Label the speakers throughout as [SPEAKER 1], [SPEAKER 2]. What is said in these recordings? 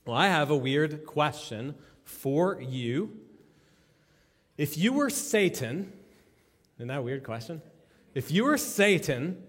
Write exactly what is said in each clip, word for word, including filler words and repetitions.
[SPEAKER 1] Well, I have a weird question for you. If you were Satan, isn't that a weird question? If you were Satan,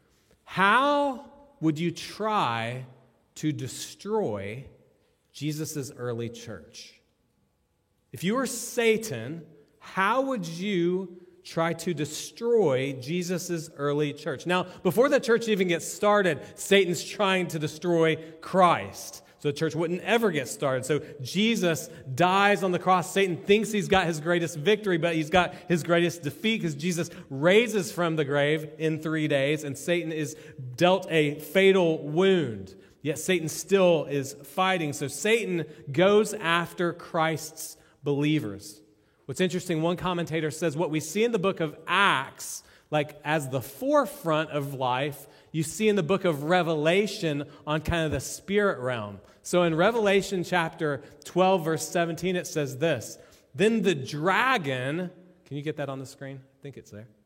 [SPEAKER 1] how would you try to destroy Jesus' early church? If you were Satan, how would you try to destroy Jesus' early church? Now, before the church even gets started, Satan's trying to destroy Christ. So the church wouldn't ever get started. So Jesus dies on the cross. Satan thinks he's got his greatest victory, but he's got his greatest defeat because Jesus raises from the grave in three days, and Satan is dealt a fatal wound. Yet Satan still is fighting. So Satan goes after Christ's believers. What's interesting, one commentator says what we see in the book of Acts, like as the forefront of life, you see in the book of Revelation on kind of the spirit realm. So in Revelation chapter twelve, verse seventeen, it says this, "Then the dragon," can you get that on the screen? I think it's there.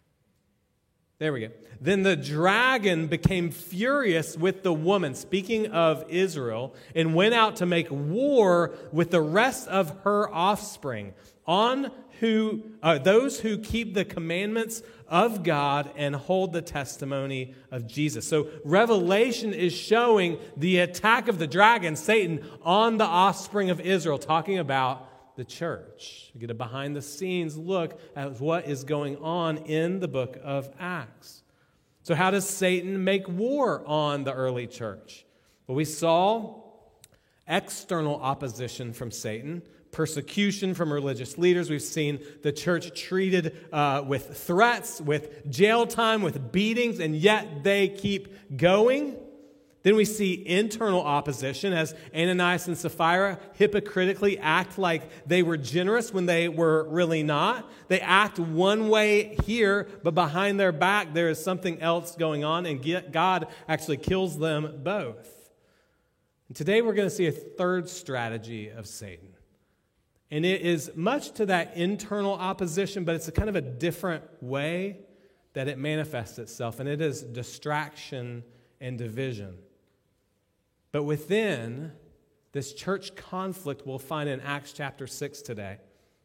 [SPEAKER 1] There we go. "Then the dragon became furious with the woman," speaking of Israel, "and went out to make war with the rest of her offspring, on who uh, those who keep the commandments of God and hold the testimony of Jesus." So Revelation is showing the attack of the dragon, Satan, on the offspring of Israel, talking about the church. We get a behind-the-scenes look at what is going on in the book of Acts. So how does Satan make war on the early church? Well, we saw external opposition from Satan, persecution from religious leaders. We've seen the church treated uh, with threats, with jail time, with beatings, and yet they keep going. Then we see internal opposition as Ananias and Sapphira hypocritically act like they were generous when they were really not. They act one way here, but behind their back there is something else going on, and God actually kills them both. And today we're going to see a third strategy of Satan. And it is much to that internal opposition, but it's a kind of a different way that it manifests itself, and it is distraction and division. But within this church conflict we'll find in Acts chapter six today,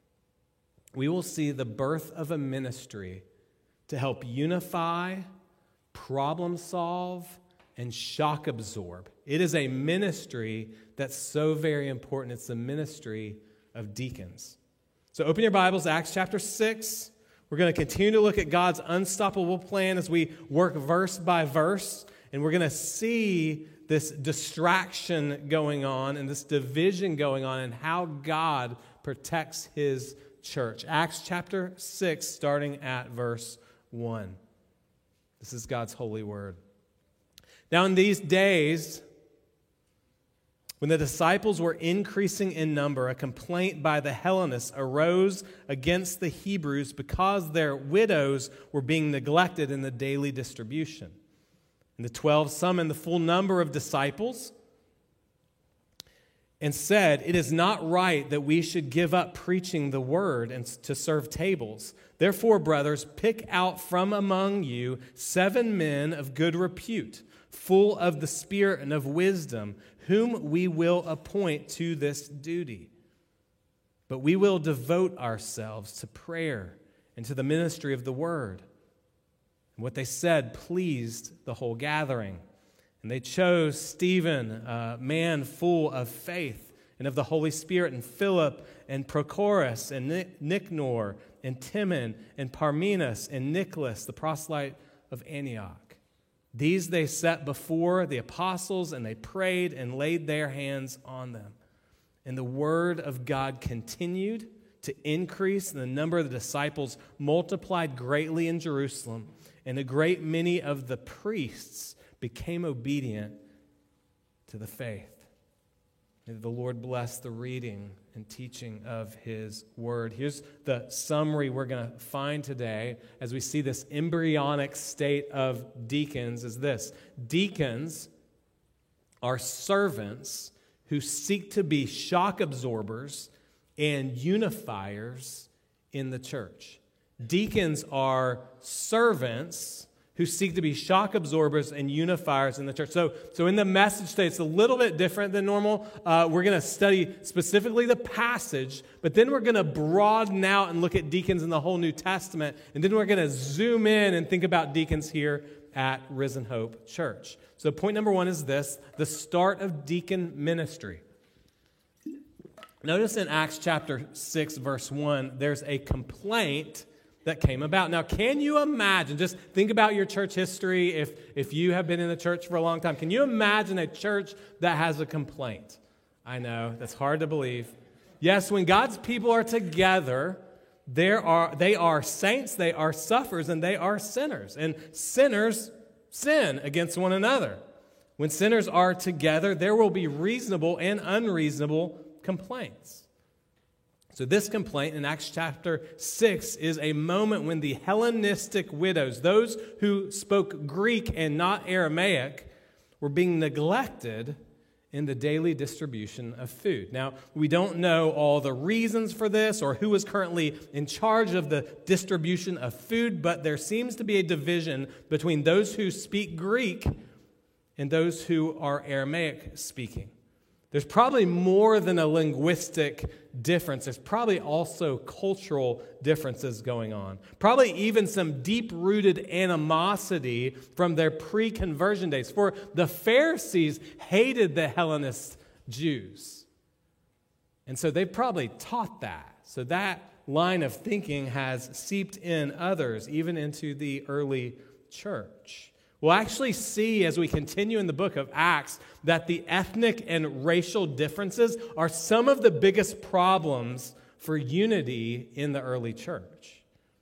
[SPEAKER 1] we will see the birth of a ministry to help unify, problem solve, and shock absorb. It is a ministry that's so very important. It's the ministry of deacons. So open your Bibles, Acts chapter six. We're going to continue to look at God's unstoppable plan as we work verse by verse, and we're going to see this distraction going on and this division going on and how God protects his church. Acts chapter six, starting at verse one. This is God's holy word. Now in these days, when the disciples were increasing in number, a complaint by the Hellenists arose against the Hebrews because their widows were being neglected in the daily distribution. And the twelve summoned the full number of disciples and said, "It is not right that we should give up preaching the word and to serve tables. Therefore, brothers, pick out from among you seven men of good repute, full of the Spirit and of wisdom, whom we will appoint to this duty. But we will devote ourselves to prayer and to the ministry of the word." And what they said pleased the whole gathering. And they chose Stephen, a man full of faith and of the Holy Spirit, and Philip and Prochorus and Nicanor and Timon and Parmenas and Nicholas, the proselyte of Antioch. These they set before the apostles, and they prayed and laid their hands on them. And the word of God continued to increase, and the number of the disciples multiplied greatly in Jerusalem. And a great many of the priests became obedient to the faith. May the Lord bless the reading and teaching of his word. Here's the summary we're going to find today as we see this embryonic state of deacons is this. Deacons are servants who seek to be shock absorbers and unifiers in the church. Deacons are servants who seek to be shock absorbers and unifiers in the church. So, so in the message today, it's a little bit different than normal. Uh, we're going to study specifically the passage, but then we're going to broaden out and look at deacons in the whole New Testament, and then we're going to zoom in and think about deacons here at Risen Hope Church. So point number one is this, the start of deacon ministry. Notice in Acts chapter six, verse one, there's a complaint that came about. Now, can you imagine, just think about your church history, if, if you have been in the church for a long time, can you imagine a church that has a complaint? I know, that's hard to believe. Yes, when God's people are together, there are they are saints, they are sufferers, and they are sinners. And sinners sin against one another. When sinners are together, there will be reasonable and unreasonable complaints. So this complaint in Acts chapter six is a moment when the Hellenistic widows, those who spoke Greek and not Aramaic, were being neglected in the daily distribution of food. Now, we don't know all the reasons for this or who is currently in charge of the distribution of food, but there seems to be a division between those who speak Greek and those who are Aramaic speaking. There's probably more than a linguistic difference. There's probably also cultural differences going on. Probably even some deep-rooted animosity from their pre-conversion days. For the Pharisees hated the Hellenist Jews. And so they probably taught that. So that line of thinking has seeped in others, even into the early church. We'll actually see as we continue in the book of Acts that the ethnic and racial differences are some of the biggest problems for unity in the early church.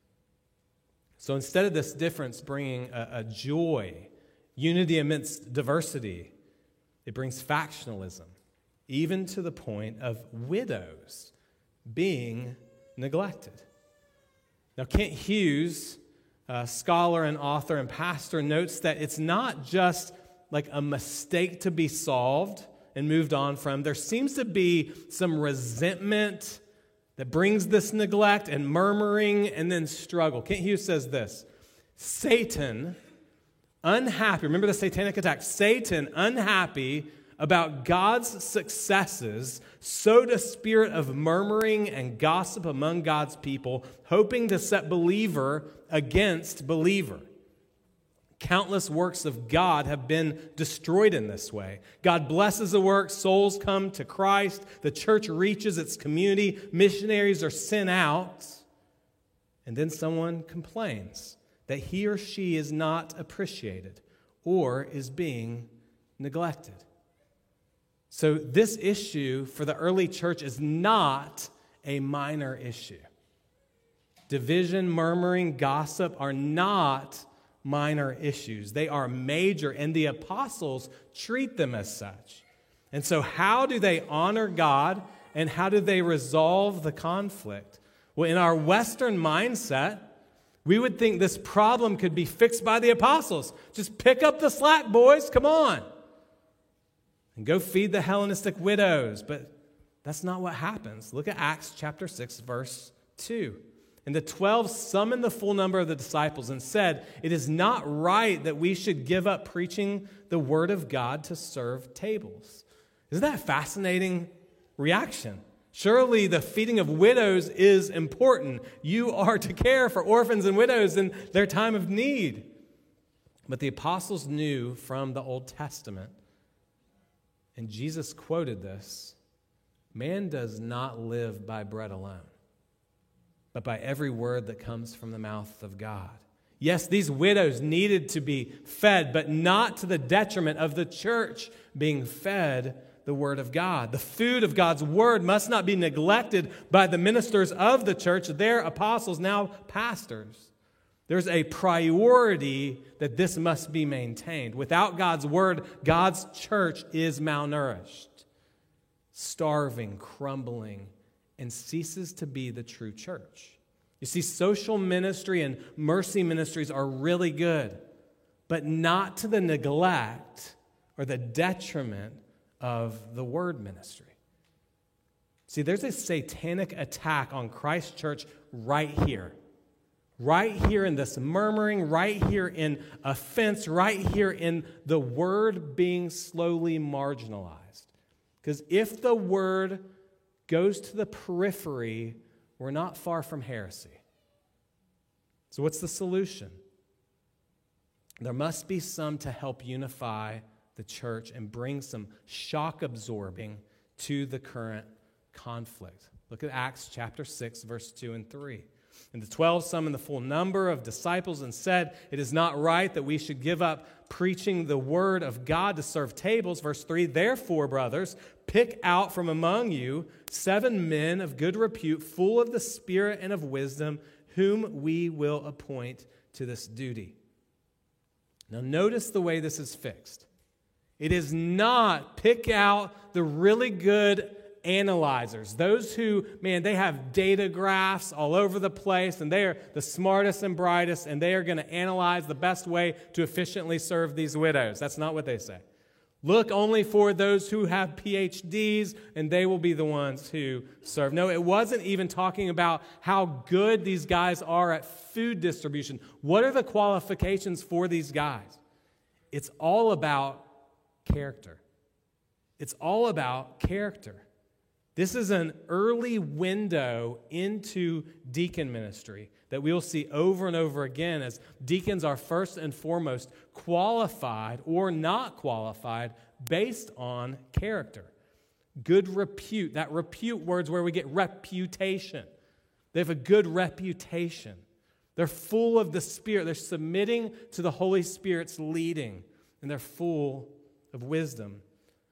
[SPEAKER 1] So instead of this difference bringing a, a joy, unity amidst diversity, it brings factionalism, even to the point of widows being neglected. Now, Kent Hughes, a scholar and author and pastor, notes that it's not just like a mistake to be solved and moved on from. There seems to be some resentment that brings this neglect and murmuring and then struggle. Kent Hughes says this, Satan, unhappy, remember the satanic attack, Satan, unhappy about God's successes, sowed a spirit of murmuring and gossip among God's people, hoping to set believer against believer. Countless works of God have been destroyed in this way. God blesses the work, souls come to Christ, the church reaches its community, missionaries are sent out, and then someone complains that he or she is not appreciated or is being neglected. So this issue for the early church is not a minor issue. Division, murmuring, gossip are not minor issues. They are major, and the apostles treat them as such. And so how do they honor God, and how do they resolve the conflict? Well, in our Western mindset, we would think this problem could be fixed by the apostles. Just pick up the slack, boys, come on. And go feed the Hellenistic widows. But that's not what happens. Look at Acts chapter six, verse two. And the twelve summoned the full number of the disciples and said, "It is not right that we should give up preaching the word of God to serve tables." Isn't that a fascinating reaction? Surely the feeding of widows is important. You are to care for orphans and widows in their time of need. But the apostles knew from the Old Testament, and Jesus quoted this, man does not live by bread alone, but by every word that comes from the mouth of God. Yes, these widows needed to be fed, but not to the detriment of the church being fed the word of God. The food of God's word must not be neglected by the ministers of the church, their apostles, now pastors. There's a priority that this must be maintained. Without God's word, God's church is malnourished, starving, crumbling, and ceases to be the true church. You see, social ministry and mercy ministries are really good, but not to the neglect or the detriment of the word ministry. See, there's a satanic attack on Christ's church right here, right here in this murmuring, right here in offense, right here in the word being slowly marginalized. Because if the word goes to the periphery, we're not far from heresy. So what's the solution? There must be some to help unify the church and bring some shock absorbing to the current conflict. Look at Acts chapter six, verse two and three. And the twelve summoned the full number of disciples and said, "It is not right that we should give up preaching the word of God to serve tables." Verse three, "Therefore, brothers, pick out from among you seven men of good repute, full of the Spirit and of wisdom, whom we will appoint to this duty." Now notice the way this is fixed. It is not pick out the really good analyzers, those who, man, they have data graphs all over the place, and they are the smartest and brightest, and they are going to analyze the best way to efficiently serve these widows. That's not what they say. Look only for those who have P H Ds, and they will be the ones who serve. No, it wasn't even talking about how good these guys are at food distribution. What are the qualifications for these guys? It's all about character. It's all about character. This is an early window into deacon ministry that we will see over and over again, as deacons are first and foremost qualified or not qualified based on character. Good repute. That repute word's where we get reputation. They have a good reputation. They're full of the Spirit. They're submitting to the Holy Spirit's leading, and they're full of wisdom.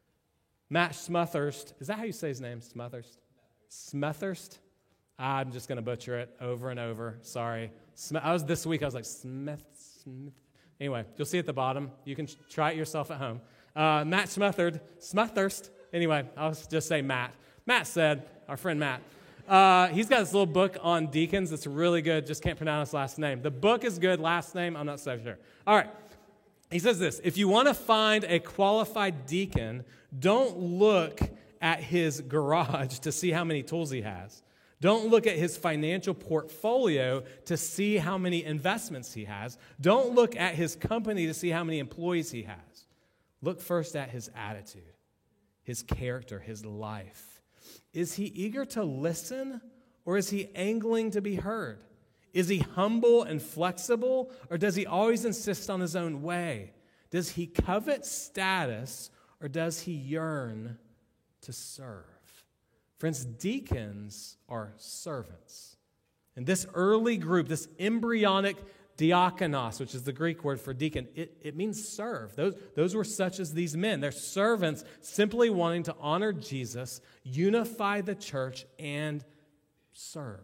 [SPEAKER 1] Matt Smethurst, is that how you say his name? Smethurst? Smethurst? I'm just going to butcher it over and over. Sorry. I was this week, I was like, Smith, Smith. Anyway, you'll see at the bottom. You can try it yourself at home. Uh, Matt Smethurst, Smethurst. Anyway, I'll just say Matt. Matt said, our friend Matt, uh, he's got this little book on deacons that's really good. Just can't pronounce his last name. The book is good. Last name, I'm not so sure. All right. He says this: if you want to find a qualified deacon, don't look at his garage to see how many tools he has. Don't look at his financial portfolio to see how many investments he has. Don't look at his company to see how many employees he has. Look first at his attitude, his character, his life. Is he eager to listen, or is he angling to be heard? Is he humble and flexible, or does he always insist on his own way? Does he covet status, or does he yearn to serve? Friends, deacons are servants. And this early group, this embryonic diakonos, which is the Greek word for deacon, it, it means serve. Those, those were such as these men. They're servants simply wanting to honor Jesus, unify the church, and serve.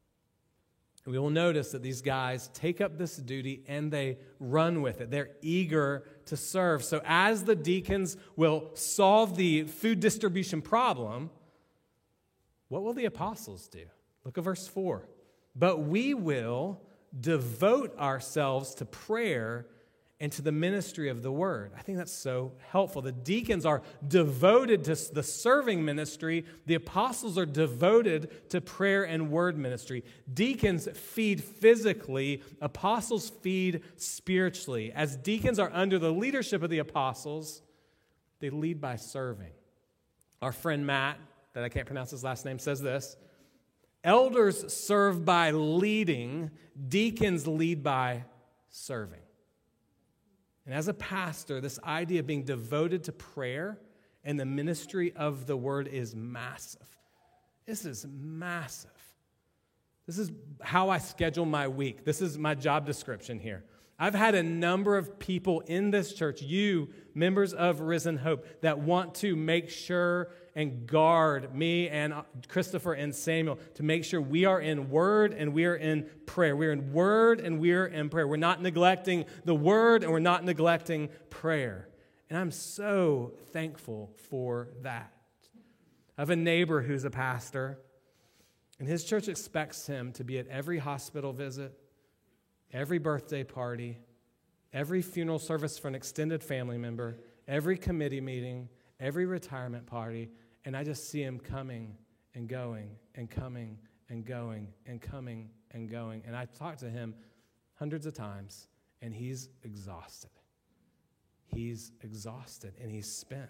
[SPEAKER 1] We will notice that these guys take up this duty and they run with it. They're eager to serve. So as the deacons will solve the food distribution problem, what will the apostles do? Look at verse four. But we will devote ourselves to prayer and to the ministry of the word. I think that's so helpful. The deacons are devoted to the serving ministry. The apostles are devoted to prayer and word ministry. Deacons feed physically. Apostles feed spiritually. As deacons are under the leadership of the apostles, they lead by serving. Our friend Matt, that I can't pronounce his last name, says this: elders serve by leading. Deacons lead by serving. And as a pastor, this idea of being devoted to prayer and the ministry of the word is massive. This is massive. This is how I schedule my week. This is my job description here. I've had a number of people in this church, you, members of Risen Hope, that want to make sure and guard me and Christopher and Samuel to make sure we are in word and we are in prayer. We're in word and we're in prayer. We're not neglecting the word and we're not neglecting prayer. And I'm so thankful for that. I have a neighbor who's a pastor, and his church expects him to be at every hospital visit, every birthday party, every funeral service for an extended family member, every committee meeting, every retirement party, and I just see him coming and going and coming and going and coming and going. And I talked to him hundreds of times, and he's exhausted. He's exhausted, and he's spent.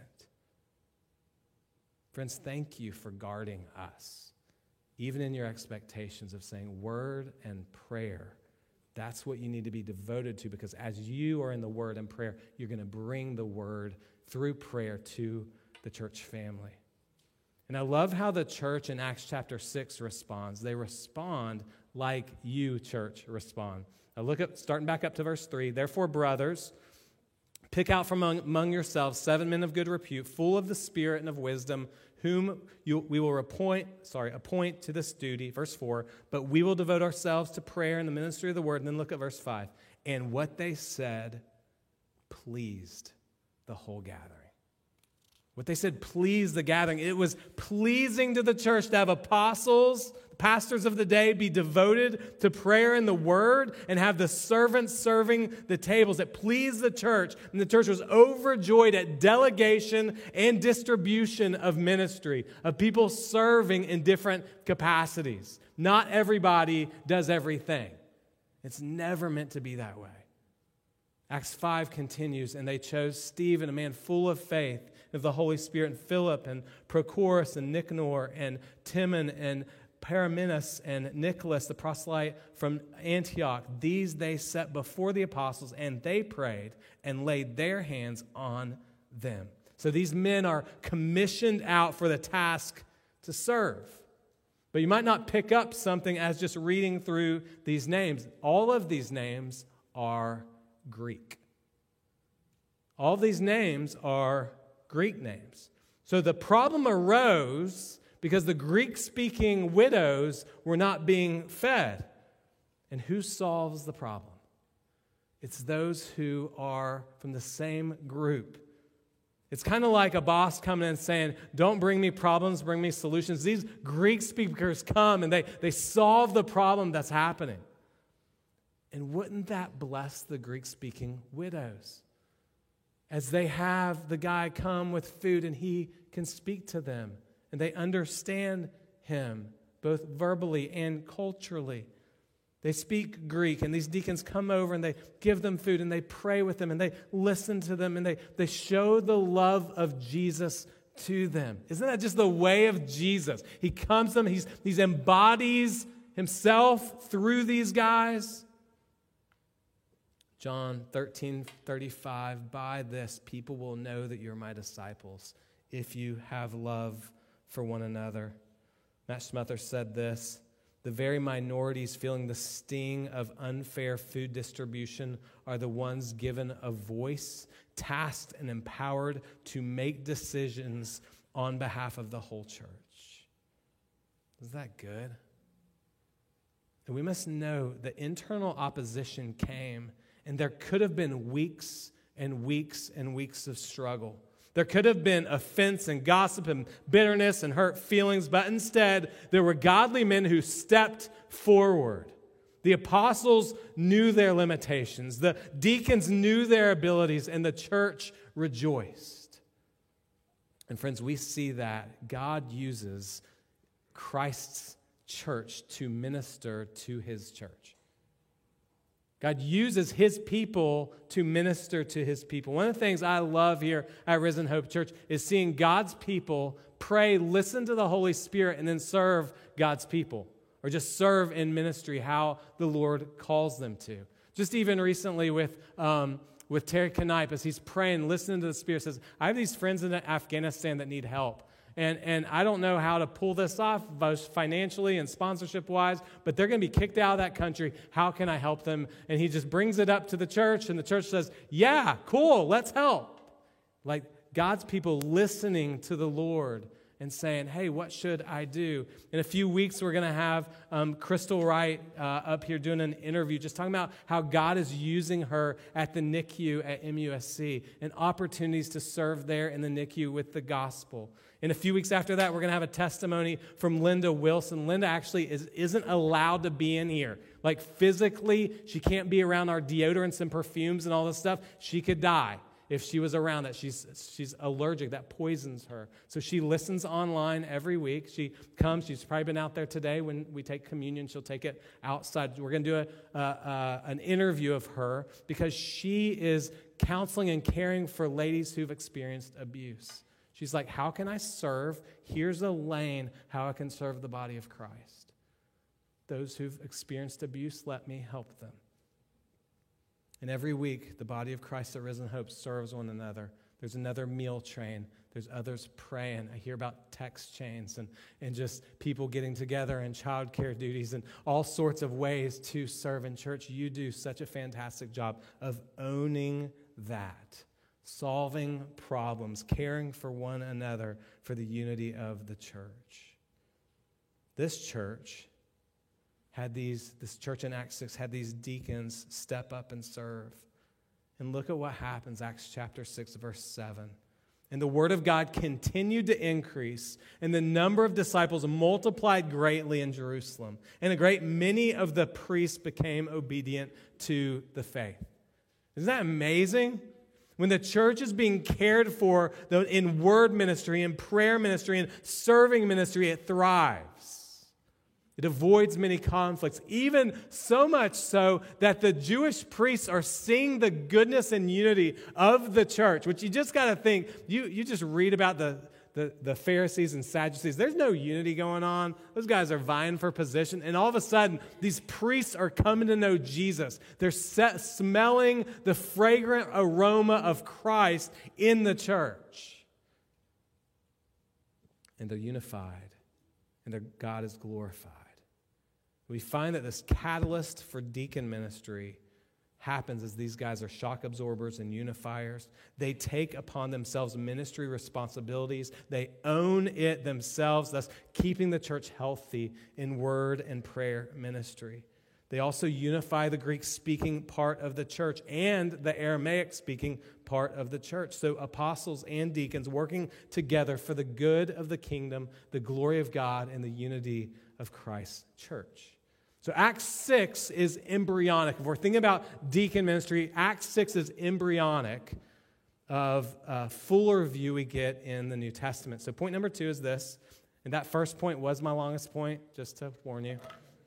[SPEAKER 1] Friends, thank you for guarding us, even in your expectations of saying word and prayer. That's what you need to be devoted to, because as you are in the word and prayer, you're going to bring the word through prayer to the church family. And I love how the church in Acts chapter six responds. They respond like you, church, respond. Now look at, starting back up to verse three. Therefore, brothers, pick out from among, among yourselves seven men of good repute, full of the Spirit and of wisdom, whom you, we will appoint, sorry, appoint to this duty. Verse four, but we will devote ourselves to prayer and the ministry of the word. And then look at verse five. And what they said pleased the whole gathering. What they said pleased the gathering. It was pleasing to the church to have apostles, pastors of the day, be devoted to prayer and the word, and have the servants serving the tables. It pleased the church, and the church was overjoyed at delegation and distribution of ministry, of people serving in different capacities. Not everybody does everything. It's never meant to be that way. Acts five continues, and they chose Stephen, a man full of faith of the Holy Spirit, and Philip, and Prochorus, and Nicanor, and Timon, and Paramenus, and Nicholas, the proselyte from Antioch. These they set before the apostles, and they prayed and laid their hands on them. So these men are commissioned out for the task to serve. But you might not pick up something as just reading through these names. All of these names are Greek. All of these names are Greek names. So the problem arose because the Greek-speaking widows were not being fed. And who solves the problem? It's those who are from the same group. It's kind of like a boss coming in and saying, don't bring me problems, bring me solutions. These Greek speakers come and they, they solve the problem that's happening. And wouldn't that bless the Greek-speaking widows? As they have the guy come with food and he can speak to them and they understand him both verbally and culturally. They speak Greek, and these deacons come over and they give them food and they pray with them and they listen to them and they, they show the love of Jesus to them. Isn't that just the way of Jesus? He comes to them, he's, he embodies himself through these guys. John thirteen thirty-five, by this people will know that you're my disciples if you have love for one another. Matt Smether said this, the very minorities feeling the sting of unfair food distribution are the ones given a voice, tasked and empowered to make decisions on behalf of the whole church. Is that good? And we must know that internal opposition came, and there could have been weeks and weeks and weeks of struggle. There could have been offense and gossip and bitterness and hurt feelings, but instead there were godly men who stepped forward. The apostles knew their limitations. The deacons knew their abilities, and the church rejoiced. And friends, we see that God uses Christ's church to minister to his church. God uses his people to minister to his people. One of the things I love here at Risen Hope Church is seeing God's people pray, listen to the Holy Spirit, and then serve God's people. Or just serve in ministry how the Lord calls them to. Just even recently with um, with Terry Kanipe, as he's praying, listening to the Spirit, says, I have these friends in Afghanistan that need help. And and I don't know how to pull this off, both financially and sponsorship-wise, but they're going to be kicked out of that country. How can I help them? And he just brings it up to the church, and the church says, yeah, cool, let's help. Like God's people listening to the Lord and saying, hey, what should I do? In a few weeks, we're going to have um, Crystal Wright uh, up here doing an interview, just talking about how God is using her at the N I C U at M U S C and opportunities to serve there in the N I C U with the gospel. In a few weeks after that, we're going to have a testimony from Linda Wilson. Linda actually is, isn't allowed to be in here. Like physically, she can't be around our deodorants and perfumes and all this stuff. She could die. if she was around that she's she's allergic, that poisons her. So she listens online every week. She comes. She's probably been out there today when we take communion. She'll take it outside. We're going to do a, uh, uh, an interview of her because she is counseling and caring for ladies who've experienced abuse. She's like, how can I serve? Here's a lane how I can serve the body of Christ. Those who've experienced abuse, let me help them. And every week, the body of Christ at Risen Hope serves one another. There's another meal train. There's others praying. I hear about text chains and, and just people getting together and childcare duties and all sorts of ways to serve in church. You do such a fantastic job of owning that, solving problems, caring for one another for the unity of the church. This church had these, this church in Acts six had these deacons step up and serve. And look at what happens, Acts chapter six, verse seven. And the word of God continued to increase, and the number of disciples multiplied greatly in Jerusalem. And a great many of the priests became obedient to the faith. Isn't that amazing? When the church is being cared for in word ministry, in prayer ministry, in serving ministry, it thrives. It avoids many conflicts, even so much so that the Jewish priests are seeing the goodness and unity of the church, which you just got to think, you, you just read about the, the, the Pharisees and Sadducees. There's no unity going on. Those guys are vying for position. And all of a sudden, these priests are coming to know Jesus. They're set, smelling the fragrant aroma of Christ in the church. And they're unified, and their God is glorified. We find that this catalyst for deacon ministry happens as these guys are shock absorbers and unifiers. They take upon themselves ministry responsibilities. They own it themselves, thus keeping the church healthy in word and prayer ministry. They also unify the Greek-speaking part of the church and the Aramaic-speaking part of the church. So apostles and deacons working together for the good of the kingdom, the glory of God, and the unity of Christ's church. So Acts six is embryonic. If we're thinking about deacon ministry, Acts six is embryonic of a fuller view we get in the New Testament. So point number two is this, and that first point was my longest point, just to warn you.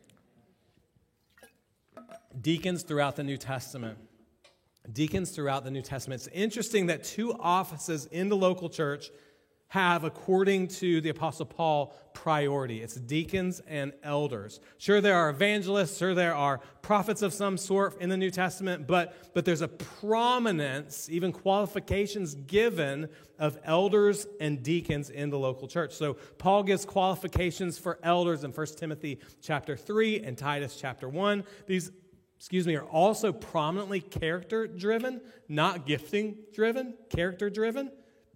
[SPEAKER 1] Deacons throughout the New Testament. Deacons throughout the New Testament. It's interesting that two offices in the local church have, according to the Apostle Paul, priority. It's deacons and elders. Sure, there are evangelists, sure, there are prophets of some sort in the New Testament, but, but there's a prominence, even qualifications given of elders and deacons in the local church. So Paul gives qualifications for elders in First Timothy chapter three and Titus chapter one. These, excuse me, are also prominently character-driven, not gifting-driven, character-driven.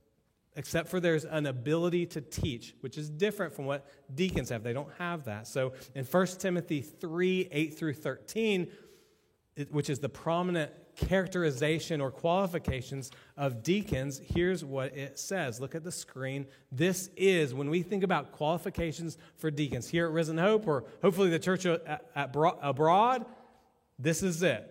[SPEAKER 1] Except for there's an ability to teach, which is different from what deacons have. They don't have that. So in First Timothy three, eight through thirteen, which is the prominent characterization or qualifications of deacons, here's what it says. Look at the screen. This is, when we think about qualifications for deacons here at Risen Hope, or hopefully the church at, at, abroad, this is it.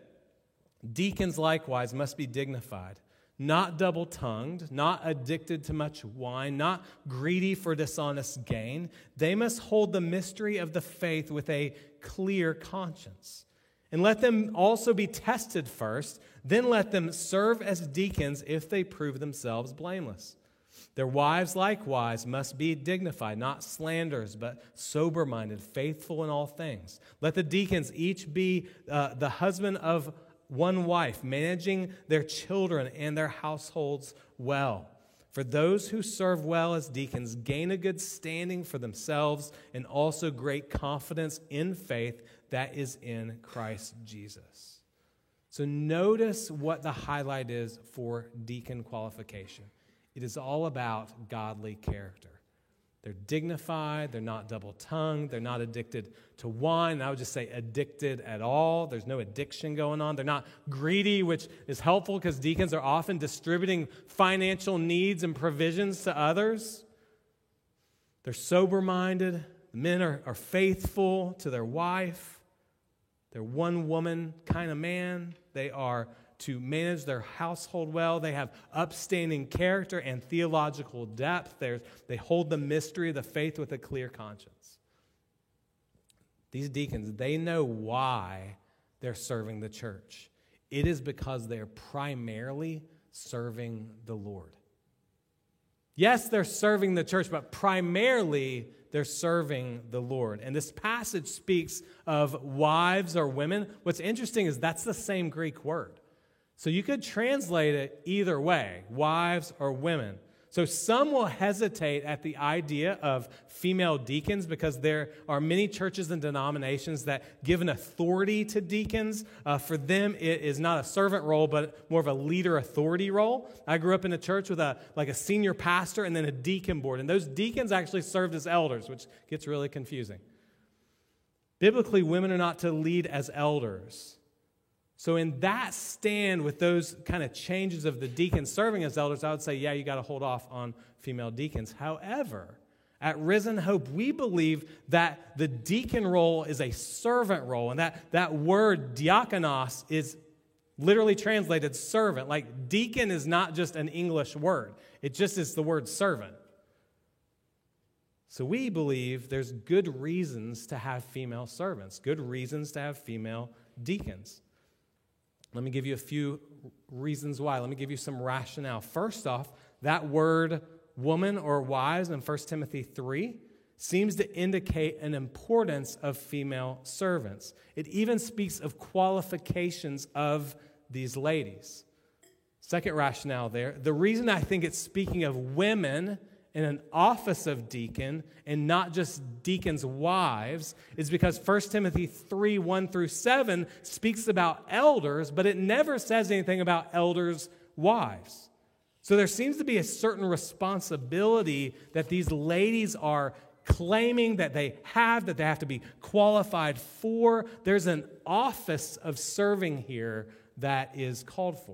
[SPEAKER 1] Deacons likewise must be dignified, not double-tongued, not addicted to much wine, not greedy for dishonest gain. They must hold the mystery of the faith with a clear conscience. And let them also be tested first, then let them serve as deacons if they prove themselves blameless. Their wives likewise must be dignified, not slanderers, but sober-minded, faithful in all things. Let the deacons each be uh, the husband of one wife, managing their children and their households well. For those who serve well as deacons gain a good standing for themselves and also great confidence in faith that is in Christ Jesus. So notice what the highlight is for deacon qualification. It is all about godly character. They're dignified, they're not double-tongued, they're not addicted to wine. I would just say addicted at all. There's no addiction going on. They're not greedy, which is helpful because deacons are often distributing financial needs and provisions to others. They're sober-minded. The men are, are faithful to their wife. They're one-woman kind of man. They are to manage their household well. They have upstanding character and theological depth. There's, they hold the mystery of the faith with a clear conscience. These deacons, they know why they're serving the church. It is because they're primarily serving the Lord. Yes, they're serving the church, but primarily they're serving the Lord. And this passage speaks of wives or women. What's interesting is that's the same Greek word. So you could translate it either way, wives or women. So some will hesitate at the idea of female deacons because there are many churches and denominations that give an authority to deacons. Uh, for them, it is not a servant role, but more of a leader authority role. I grew up in a church with a like a senior pastor and then a deacon board. And those deacons actually served as elders, which gets really confusing. Biblically, women are not to lead as elders. So in that stand with those kind of changes of the deacons serving as elders, I would say, yeah, you got to hold off on female deacons. However, at Risen Hope, we believe that the deacon role is a servant role, and that, that word diakonos is literally translated servant. Like deacon is not just an English word. It just is the word servant. So we believe there's good reasons to have female servants, good reasons to have female deacons. Let me give you a few reasons why. Let me give you some rationale. First off, that word woman or wives in First Timothy three seems to indicate an importance of female servants. It even speaks of qualifications of these ladies. Second rationale there, the reason I think it's speaking of women in an office of deacon and not just deacons' wives is because First Timothy three, one through seven speaks about elders, but it never says anything about elders' wives. So there seems to be a certain responsibility that these ladies are claiming that they have, that they have to be qualified for. There's an office of serving here that is called for.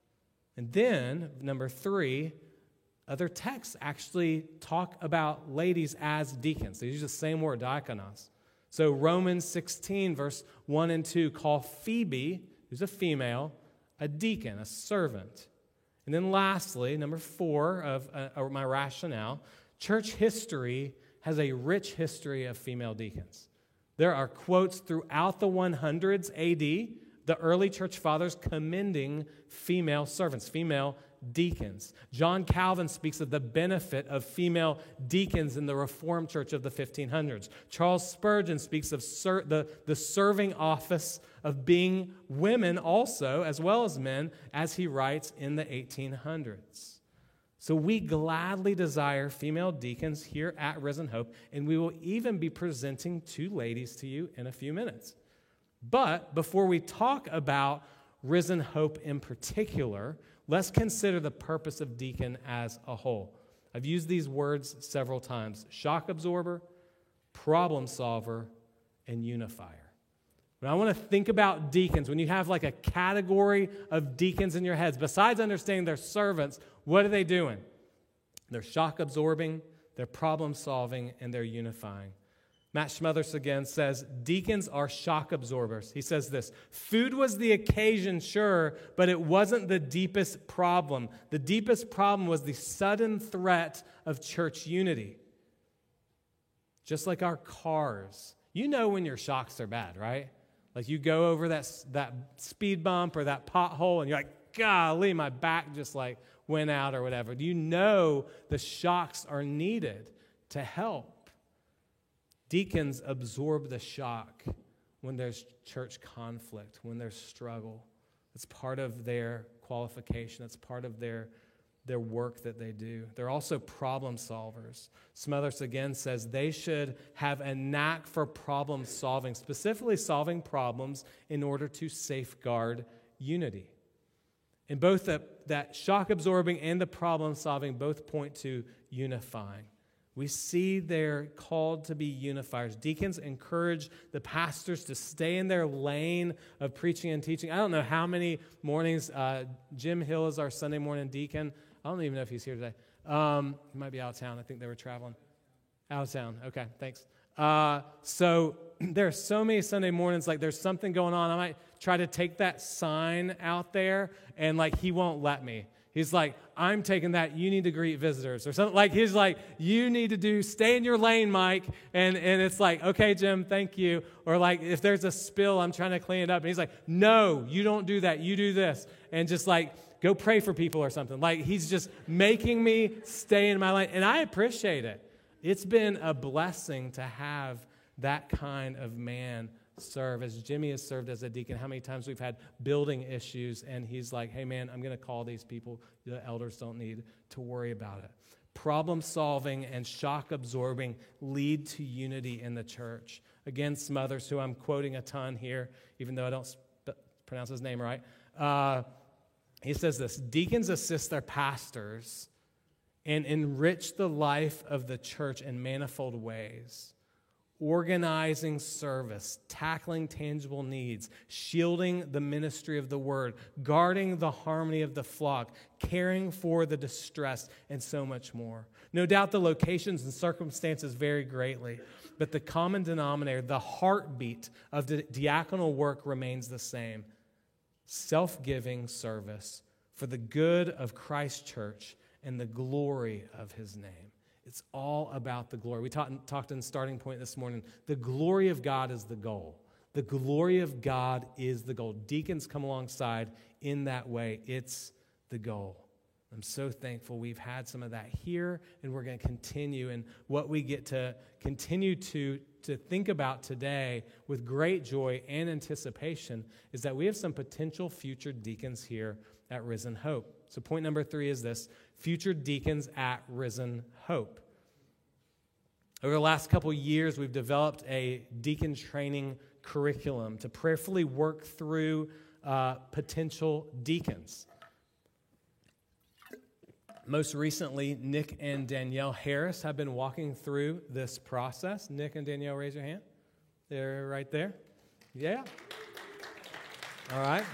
[SPEAKER 1] And then, number three, other texts actually talk about ladies as deacons. They use the same word, diakonos. So Romans sixteen, verse one and two, call Phoebe, who's a female, a deacon, a servant. And then lastly, number four of uh, my rationale, church history has a rich history of female deacons. There are quotes throughout the hundreds A D, the early church fathers commending female servants, female deacons. John Calvin speaks of the benefit of female deacons in the Reformed Church of the fifteen hundreds. Charles Spurgeon speaks of ser- the, the serving office of being women also, as well as men, as he writes in the eighteen hundreds. So we gladly desire female deacons here at Risen Hope, and we will even be presenting two ladies to you in a few minutes. But before we talk about Risen Hope in particular, let's consider the purpose of deacon as a whole. I've used these words several times: shock absorber, problem solver, and unifier. When I want to think about deacons, when you have like a category of deacons in your heads, besides understanding they're servants, what are they doing? They're shock absorbing, they're problem solving, and they're unifying. Matt Schmothers again says, deacons are shock absorbers. He says this: food was the occasion, sure, but it wasn't the deepest problem. The deepest problem was the sudden threat of church unity. Just like our cars. You know when your shocks are bad, right? Like you go over that, that speed bump or that pothole and you're like, golly, my back just like went out or whatever. Do you know the shocks are needed to help? Deacons absorb the shock when there's church conflict, when there's struggle. It's part of their qualification. It's part of their, their work that they do. They're also problem solvers. Smothers again says they should have a knack for problem solving, specifically solving problems in order to safeguard unity. And both the, that shock absorbing and the problem solving both point to unifying. We see they're called to be unifiers. Deacons encourage the pastors to stay in their lane of preaching and teaching. I don't know how many mornings, uh, Jim Hill is our Sunday morning deacon. I don't even know if he's here today. Um, he might be out of town. I think they were traveling. Out of town. Okay, thanks. Uh, so there are so many Sunday mornings, like there's something going on. I might try to take that sign out there, and like he won't let me. He's like, I'm taking that, you need to greet visitors, or something. Like, he's like, you need to do, stay in your lane, Mike. And and it's like, okay, Jim, thank you. Or like, if there's a spill, I'm trying to clean it up. And he's like, no, you don't do that, you do this. And just like, go pray for people or something. Like, he's just making me stay in my lane. And I appreciate it. It's been a blessing to have that kind of man serve. As Jimmy has served as a deacon, how many times we've had building issues, and he's like, hey man, I'm going to call these people. The elders don't need to worry about it. Problem solving and shock absorbing lead to unity in the church. Again, Smothers, who I'm quoting a ton here, even though I don't sp- pronounce his name right, uh, he says this: deacons assist their pastors and enrich the life of the church in manifold ways. Organizing service, tackling tangible needs, shielding the ministry of the word, guarding the harmony of the flock, caring for the distressed, and so much more. No doubt the locations and circumstances vary greatly, but the common denominator, the heartbeat of the diaconal work remains the same: self-giving service for the good of Christ's church and the glory of his name. It's all about the glory. We talked, talked in starting point this morning. The glory of God is the goal. The glory of God is the goal. Deacons come alongside in that way. It's the goal. I'm so thankful we've had some of that here, and we're going to continue. And what we get to continue to, to think about today with great joy and anticipation is that we have some potential future deacons here at Risen Hope. So point number three is this: future deacons at Risen Hope. Over the last couple years, we've developed a deacon training curriculum to prayerfully work through uh, potential deacons. Most recently, Nick and Danielle Harris have been walking through this process. Nick and Danielle, raise your hand. They're right there. Yeah. All right.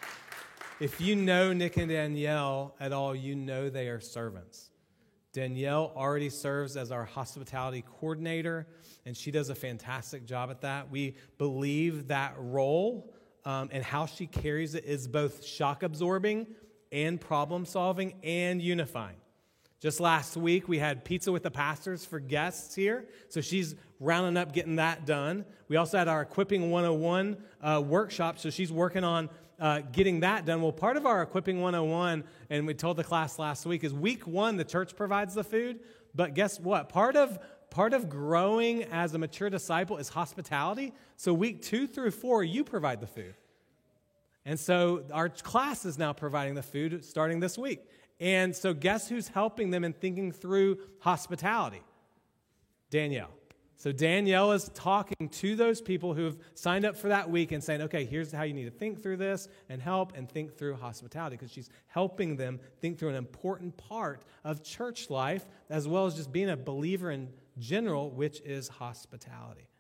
[SPEAKER 1] If you know Nick and Danielle at all, you know they are servants. Danielle already serves as our hospitality coordinator, and she does a fantastic job at that. We believe that role um, and how she carries it is both shock-absorbing and problem-solving and unifying. Just last week, we had pizza with the pastors for guests here, so she's rounding up getting that done. We also had our Equipping one oh one uh, workshop, so she's working on uh, getting that done. Well, part of our Equipping one oh one, and we told the class last week, is week one, the church provides the food, but guess what? Part of part of growing as a mature disciple is hospitality, so week two through four, you provide the food. And so our class is now providing the food starting this week. And so guess who's helping them in thinking through hospitality? Danielle. So Danielle is talking to those people who've signed up for that week and saying, okay, here's how you need to think through this and help and think through hospitality, because she's helping them think through an important part of church life as well as just being a believer in general, which is hospitality.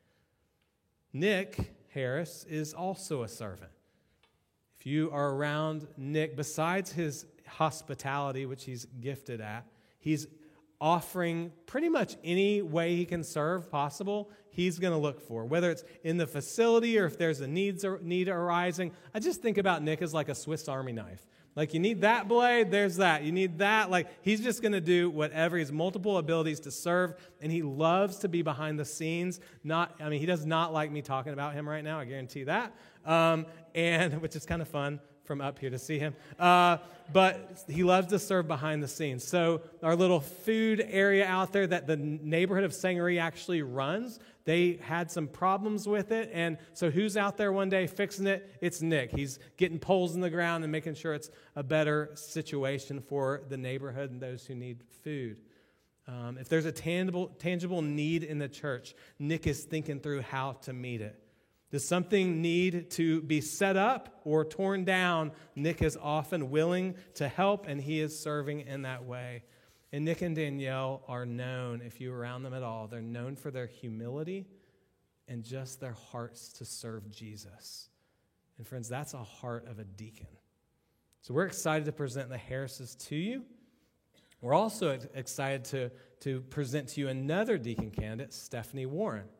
[SPEAKER 1] Nick Harris is also a servant. If you are around Nick, besides his hospitality, which he's gifted at, he's offering pretty much any way he can serve possible, he's going to look for, whether it's in the facility or if there's a needs or need arising. I just think about Nick as like a Swiss Army knife. Like, you need that blade, there's that. You need that. Like, he's just going to do whatever. He has multiple abilities to serve, and he loves to be behind the scenes. Not, I mean, he does not like me talking about him right now, I guarantee that, um, and which is kind of fun from up here to see him. Uh, but he loves to serve behind the scenes. So our little food area out there that the neighborhood of Sangaree actually runs, they had some problems with it. And so who's out there one day fixing it? It's Nick. He's getting poles in the ground and making sure it's a better situation for the neighborhood and those who need food. Um, if there's a tangible, tangible need in the church, Nick is thinking through how to meet it. Does something need to be set up or torn down? Nick is often willing to help, and he is serving in that way. And Nick and Danielle are known, if you're around them at all, they're known for their humility and just their hearts to serve Jesus. And friends, that's a heart of a deacon. So we're excited to present the Harrises to you. We're also excited to, to present to you another deacon candidate, Stephanie Warren.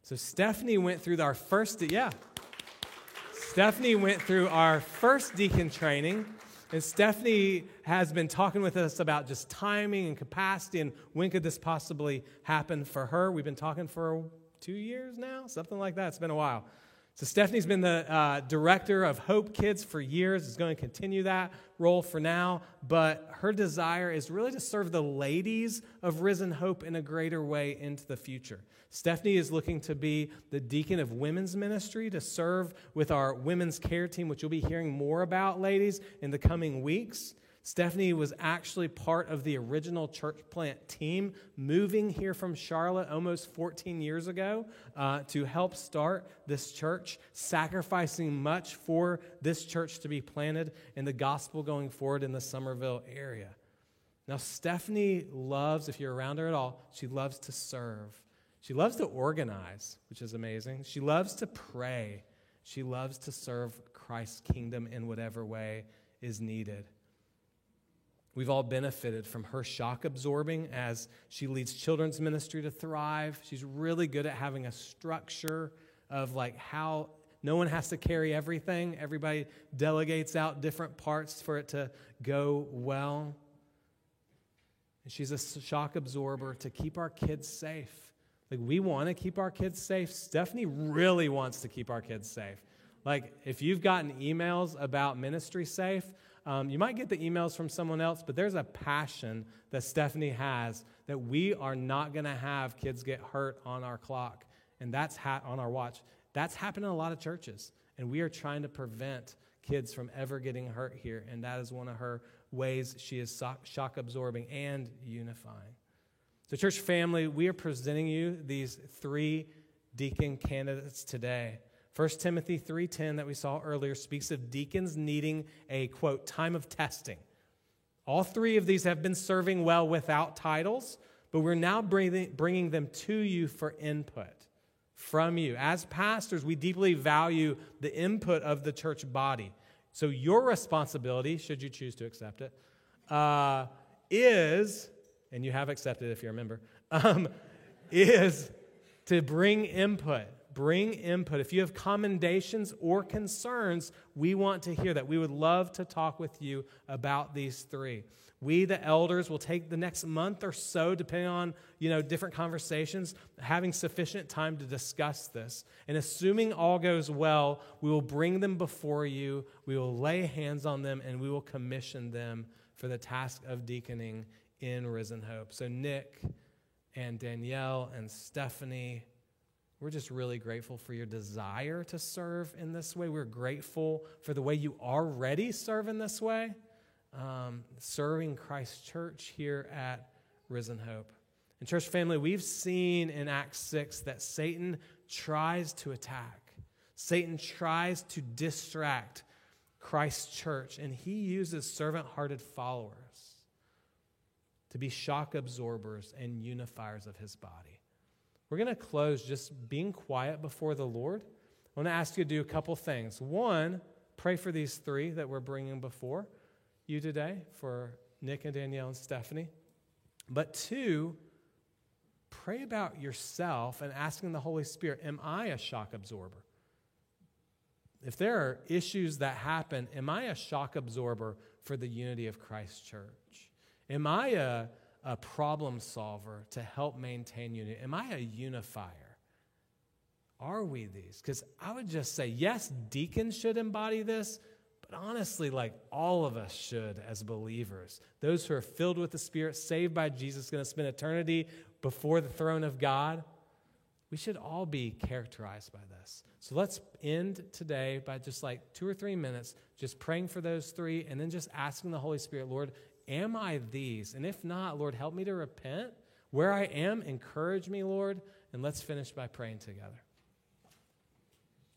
[SPEAKER 1] So Stephanie went through our first, yeah. Stephanie went through our first deacon training, and Stephanie has been talking with us about just timing and capacity and when could this possibly happen for her. We've been talking for two years now, something like that. It's been a while. So Stephanie's been the uh, director of Hope Kids for years, is going to continue that role for now, but her desire is really to serve the ladies of Risen Hope in a greater way into the future. Stephanie is looking to be the deacon of women's ministry, to serve with our women's care team, which you'll be hearing more about, ladies, in the coming weeks. Stephanie was actually part of the original church plant team, moving here from Charlotte almost fourteen years ago uh, to help start this church, sacrificing much for this church to be planted and the gospel going forward in the Somerville area. Now, Stephanie loves, if you're around her at all, she loves to serve. She loves to organize, which is amazing. She loves to pray. She loves to serve Christ's kingdom in whatever way is needed. We've all benefited from her shock absorbing as she leads children's ministry to thrive. She's really good at having a structure of like how no one has to carry everything. Everybody delegates out different parts for it to go well. And she's a shock absorber to keep our kids safe. Like, we want to keep our kids safe. Stephanie really wants to keep our kids safe. Like, if you've gotten emails about Ministry Safe, Um, you might get the emails from someone else, but there's a passion that Stephanie has that we are not going to have kids get hurt on our clock, and that's ha- on our watch. That's happened in a lot of churches, and we are trying to prevent kids from ever getting hurt here, and that is one of her ways she is so- shock absorbing and unifying. So, church family, we are presenting you these three deacon candidates today. First Timothy three ten that we saw earlier speaks of deacons needing a, quote, time of testing. All three of these have been serving well without titles, but we're now bringing, bringing them to you for input from you. As pastors, we deeply value the input of the church body. So your responsibility, should you choose to accept it, uh, is, and you have accepted if you're a member, um, is to bring input. Bring input. If you have commendations or concerns, we want to hear that. We would love to talk with you about these three. We, the elders, will take the next month or so, depending on, you know, different conversations, having sufficient time to discuss this. And assuming all goes well, we will bring them before you, we will lay hands on them, and we will commission them for the task of deaconing in Risen Hope. So Nick and Danielle and Stephanie, we're just really grateful for your desire to serve in this way. We're grateful for the way you already serve in this way, um, serving Christ's church here at Risen Hope. And church family, we've seen in Acts six that Satan tries to attack. Satan tries to distract Christ's church, and he uses servant-hearted followers to be shock absorbers and unifiers of his body. We're going to close just being quiet before the Lord. I want to ask you to do a couple things. One, pray for these three that we're bringing before you today, for Nick and Danielle and Stephanie. But two, pray about yourself and asking the Holy Spirit, am I a shock absorber? If there are issues that happen, am I a shock absorber for the unity of Christ's church? Am I a a problem solver to help maintain unity? Am I a unifier? Are we these? Because I would just say, yes, deacons should embody this, but honestly, like all of us should as believers. Those who are filled with the Spirit, saved by Jesus, going to spend eternity before the throne of God, we should all be characterized by this. So let's end today by just like two or three minutes, just praying for those three, and then just asking the Holy Spirit, Lord, am I these? And if not, Lord, help me to repent. Where I am, encourage me, Lord. And let's finish by praying together.